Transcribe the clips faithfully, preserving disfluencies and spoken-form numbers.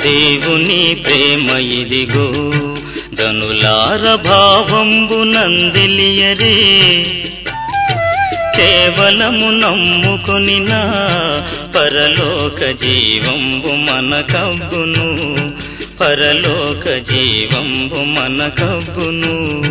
దేవుని ప్రేమ ఇదిగో జనులార భావంబు నందెలియరే కేవలము నమ్ముకొనినా పరలోక జీవంబు మనకబ్బును పరలోక జీవంబు మనకబ్బును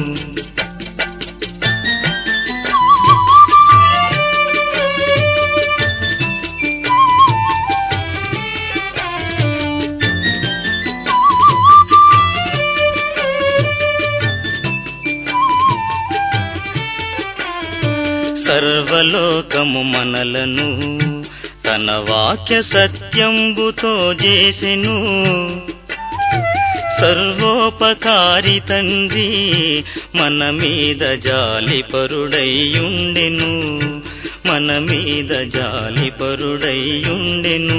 సర్వలోకము మనలను తన వాక్య సత్యంబుతో చేసెను సర్వోపకారి తండ్రి మన మీద జాలిపరుడైయుండెను మన మీద జాలిపరుడైయుండెను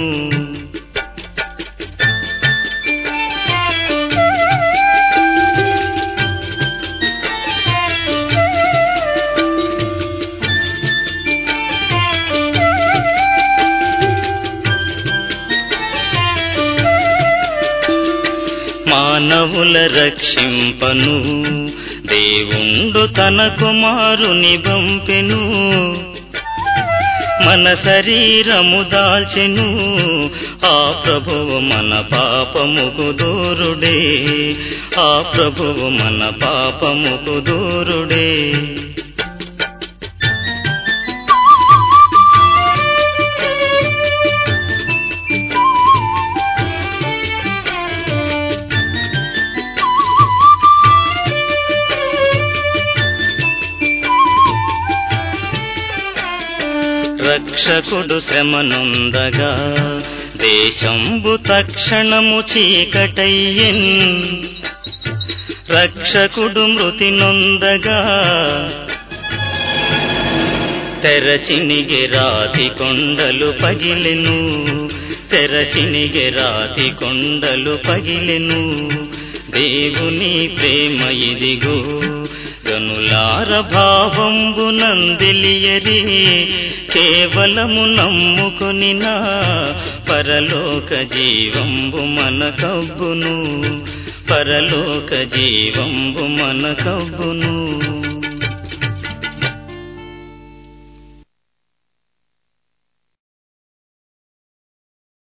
మానవుల రక్షింపను దేవుండు తన కుమారుని పంపెను మన శరీరము దాల్చెను ఆ ప్రభువు మన పాపముకు దూరుడే ఆ ప్రభువు మన పాపముకు దూరుడే రక్షకుడు శ్రమనుందగా దేశంబు తక్షణము చీకటయ్యెన్ రక్షకుడు మృతి నొందగా తెరచినిగె రాతి కొండలు పగిలెను తెరచినిగె రాతి కొండలు పగిలెను దేవుని ప్రేమ ఇదిగో జనులార భావంబు నందెలియరే కేవలము నమ్ముకొనినా పరలోక జీవంబు మనకబ్బును పరలోక జీవంబు మనకబ్బును